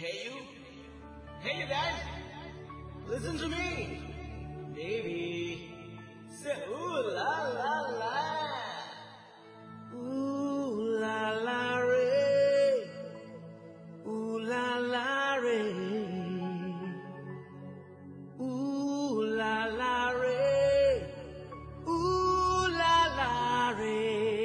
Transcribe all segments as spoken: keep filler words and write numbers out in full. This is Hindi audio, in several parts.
Hey you, hey you guys, listen to me, baby. Say ooh la la la, ooh la la re, ooh la la re, ooh la la re, ooh la la re.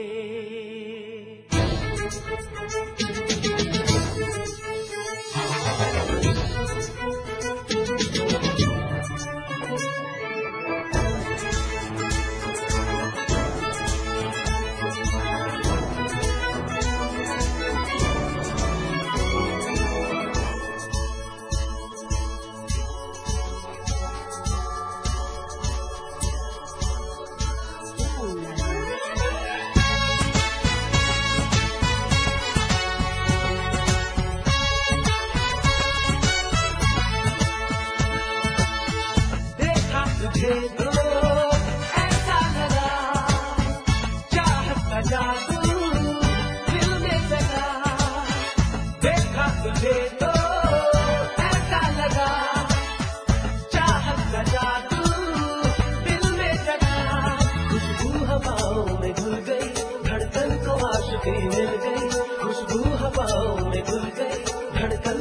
तुझे तो ऐसा लगा, चाहत का जादू दिल में जगा। देखा तुझे तो ऐसा लगा, चाहत का जादू दिल में जगा। खुशबू हवाओं में घुल गई, धड़कन को आशिकी मिल गई। खुशबू हवाओं में घुल गई, धड़कन